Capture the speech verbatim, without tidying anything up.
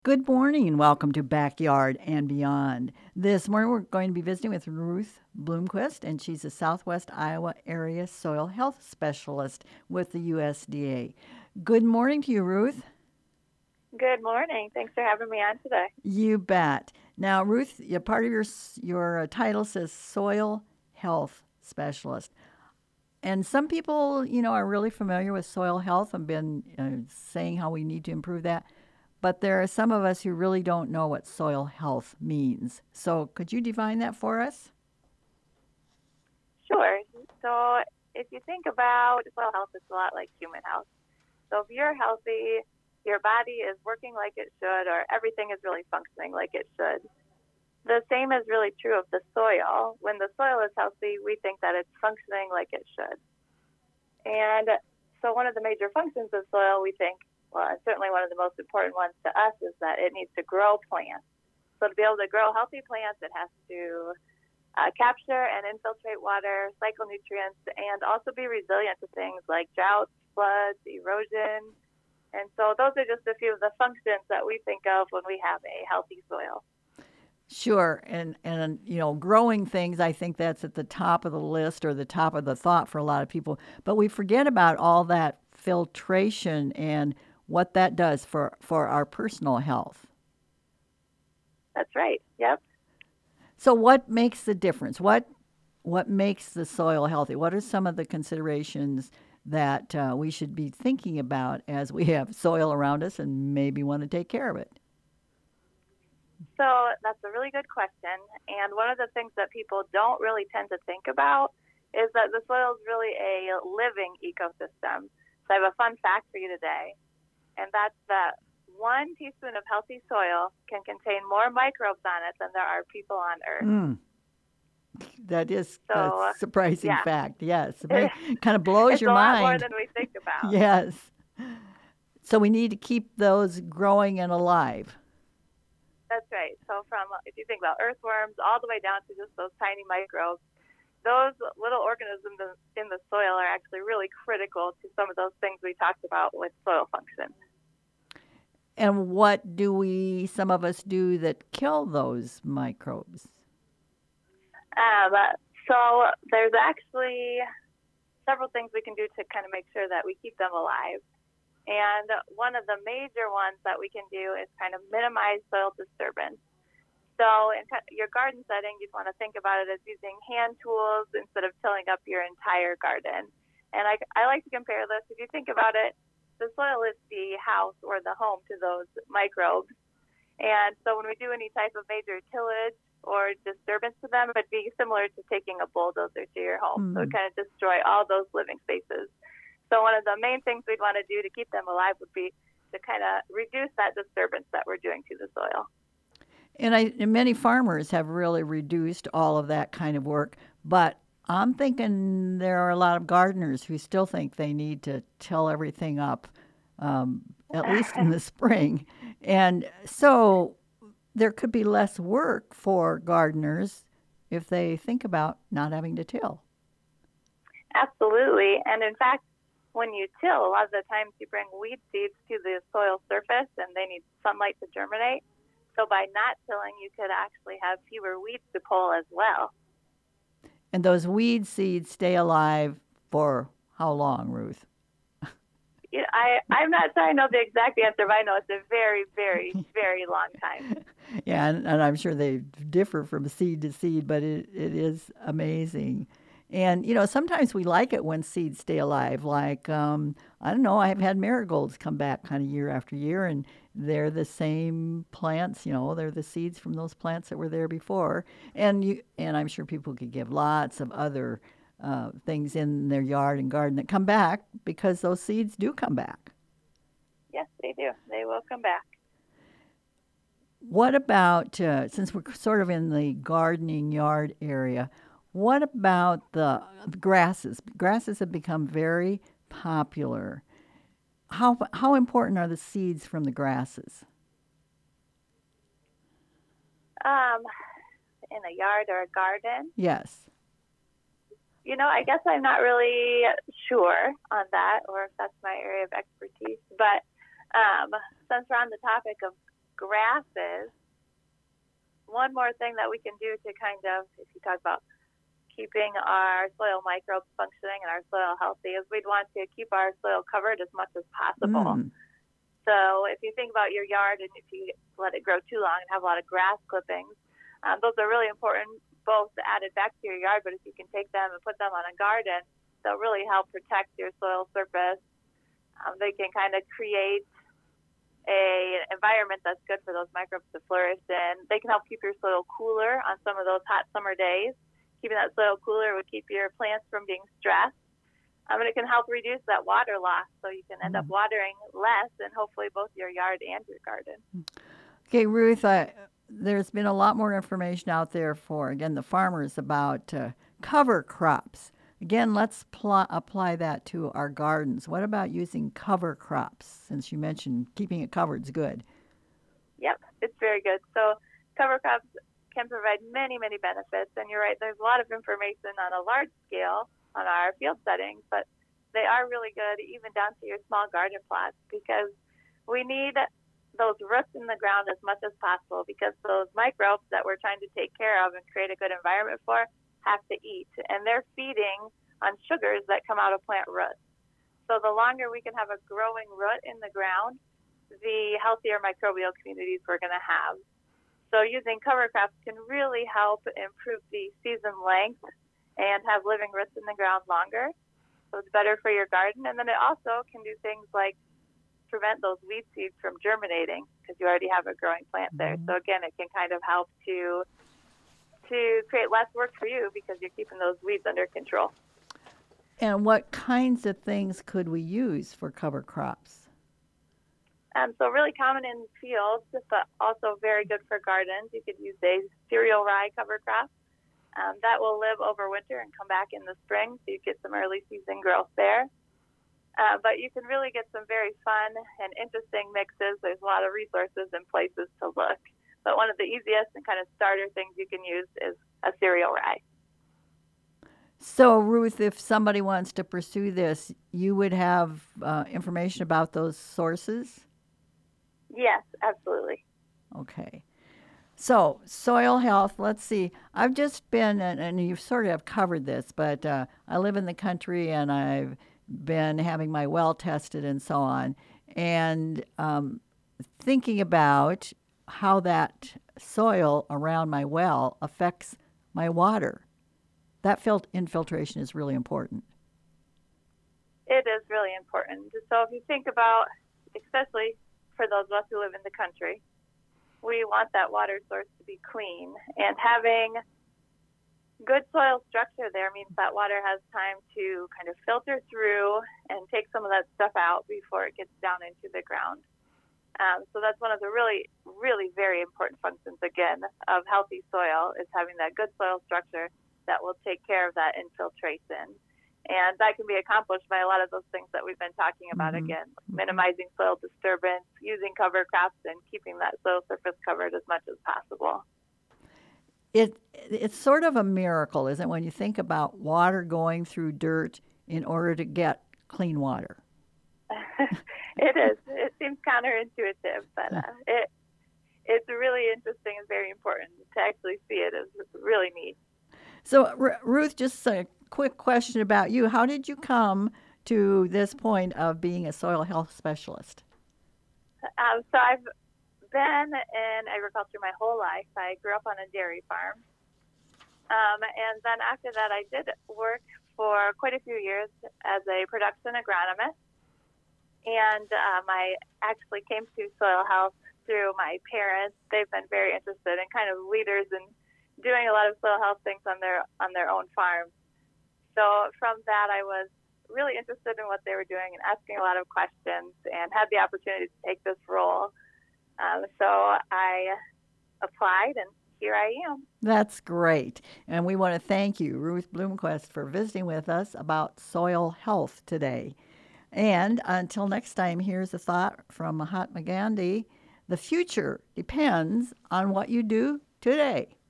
Good morning and welcome to Backyard and Beyond. This morning we're going to be visiting with Ruth Bloomquist, and she's a Southwest Iowa area soil health specialist with the U S D A. Good morning to you, Ruth. Good morning. Thanks for having me on today. You bet. Now, Ruth, a part of your your uh, title says soil health specialist. And some people, you know, are really familiar with soil health and been uh, saying how we need to improve that. But there are some of us who really don't know what soil health means. So could you define that for us? Sure. So, if you think about soil health, it's a lot like human health. So, if you're healthy, your body is working like it should, or everything is really functioning like it should. The same is really true of the soil. When the soil is healthy, we think that it's functioning like it should. And so, one of the major functions of soil, we think, well, and certainly one of the most important ones to us, is that it needs to grow plants. So, to be able to grow healthy plants, it has to uh, capture and infiltrate water, cycle nutrients, and also be resilient to things like droughts, floods, erosion. And so, those are just a few of the functions that we think of when we have a healthy soil. Sure, and and you know, growing things, I think that's at the top of the list or the top of the thought for a lot of people. But we forget about all that filtration and what that does for for our personal health. That's right. Yep. So what makes the difference? What what makes the soil healthy? What are some of the considerations that uh, we should be thinking about as we have soil around us and maybe want to take care of it? So that's a really good question. And one of the things that people don't really tend to think about is that the soil is really a living ecosystem. So I have a fun fact for you today, and that's that one teaspoon of healthy soil can contain more microbes on it than there are people on Earth. Mm, that is a So, surprising yeah, fact. Yes, it may, kind of blows it's your a lot more mind. than we think about. Yes. So we need to keep those growing and alive. That's right. So, from if you think about earthworms all the way down to just those tiny microbes, those little organisms in the soil are actually really critical to some of those things we talked about with soil function. And what do we, some of us do that kill those microbes? Um, so there's actually several things we can do to kind of make sure that we keep them alive. And one of the major ones that we can do is kind of minimize soil disturbance. So in your garden setting, you'd want to think about it as using hand tools instead of tilling up your entire garden. And I, I like to compare this. If you think about it, the soil is the house or the home to those microbes. And so when we do any type of major tillage or disturbance to them, it'd be similar to taking a bulldozer to your home. So it Mm. kind of destroy all those living spaces. So one of the main things we'd want to do to keep them alive would be to kind of reduce that disturbance that we're doing to the soil. And I and many farmers have really reduced all of that kind of work, but I'm thinking there are a lot of gardeners who still think they need to till everything up, um, at least in the spring. And so there could be less work for gardeners if they think about not having to till. Absolutely. And in fact, when you till, a lot of the times you bring weed seeds to the soil surface and they need sunlight to germinate. So by not tilling, you could actually have fewer weeds to pull as well. And those weed seeds stay alive for how long, Ruth? You know, I, I'm not sure I know the exact answer, but I know it's a very, very, very long time. Yeah, and, and I'm sure they differ from seed to seed, but it, it is amazing. And, you know, sometimes we like it when seeds stay alive. Like, um, I don't know, I've had marigolds come back kind of year after year, and they're the same plants, you know, they're the seeds from those plants that were there before. And you, and I'm sure people could give lots of other uh, things in their yard and garden that come back because those seeds do come back. Yes, they do. They will come back. What about, uh, since we're sort of in the gardening yard area, what about the grasses? Grasses have become very popular. How, how important are the seeds from the grasses? Um, in a yard or a garden, Yes. you know, I guess I'm not really sure on that or if that's my area of expertise. But um, since we're on the topic of grasses, one more thing that we can do to kind of, if you talk about keeping our soil microbes functioning and our soil healthy, is we'd want to keep our soil covered as much as possible. Mm. So if you think about your yard and if you let it grow too long and have a lot of grass clippings, um, those are really important, both added back to your yard, but if you can take them and put them on a garden, they'll really help protect your soil surface. Um, they can kind of create a environment that's good for those microbes to flourish in. They can help keep your soil cooler on some of those hot summer days. Keeping that soil cooler would keep your plants from being stressed. Um, and it can help reduce that water loss, so you can end mm. up watering less in hopefully both your yard and your garden. Okay, Ruth, I, there's been a lot more information out there for, again, the farmers about uh, cover crops. Again, let's pl- apply that to our gardens. What about using cover crops, since you mentioned keeping it covered is good? Yep, it's very good. So cover crops can provide many, many benefits. And you're right, there's a lot of information on a large scale on our field settings, but they are really good even down to your small garden plots, because we need those roots in the ground as much as possible, because those microbes that we're trying to take care of and create a good environment for have to eat, and they're feeding on sugars that come out of plant roots. So the longer we can have a growing root in the ground, the healthier microbial communities we're going to have. So using cover crops can really help improve the season length and have living roots in the ground longer. So it's better for your garden. And then it also can do things like prevent those weed seeds from germinating, because you already have a growing plant there. Mm-hmm. So again, it can kind of help to to create less work for you, because you're keeping those weeds under control. And what kinds of things could we use for cover crops? Um, so really common in fields, but also very good for gardens. You could use a cereal rye cover crop. Um, that will live over winter and come back in the spring, so you get some early season growth there. Uh, but you can really get some very fun and interesting mixes. There's a lot of resources and places to look. But one of the easiest and kind of starter things you can use is a cereal rye. So, Ruth, if somebody wants to pursue this, you would have uh, information about those sources? Yes, absolutely. Okay. So, soil health, let's see. I've just been, and, and you sort of have covered this, but uh, I live in the country and I've been having my well tested and so on, and um, thinking about how that soil around my well affects my water. That fil- infiltration is really important. It is really important. So if you think about, especially for those of us who live in the country, we want that water source to be clean. And having good soil structure there means that water has time to kind of filter through and take some of that stuff out before it gets down into the ground. Um, so that's one of the really, really very important functions, again, of healthy soil, is having that good soil structure that will take care of that infiltration. And that can be accomplished by a lot of those things that we've been talking about, mm-hmm. again, minimizing soil disturbance, using cover crops, and keeping that soil surface covered as much as possible. It It's sort of a miracle, isn't it, when you think about water going through dirt in order to get clean water? It is. It seems counterintuitive, but uh, it it's really interesting and very important to actually see it. Is really neat. So, R- Ruth, just a quick question about you. How did you come to this point of being a soil health specialist? Um, so I've been in agriculture my whole life. I grew up on a dairy farm. Um, and then after that, I did work for quite a few years as a production agronomist. And um, I actually came to soil health through my parents. They've been very interested and kind of leaders in doing a lot of soil health things on their on their own farms. So from that, I was really interested in what they were doing and asking a lot of questions, and had the opportunity to take this role. Um, so I applied, and here I am. That's great. And we want to thank you, Ruth Bloomquist, for visiting with us about soil health today. And until next time, here's a thought from Mahatma Gandhi. The future depends on what you do today.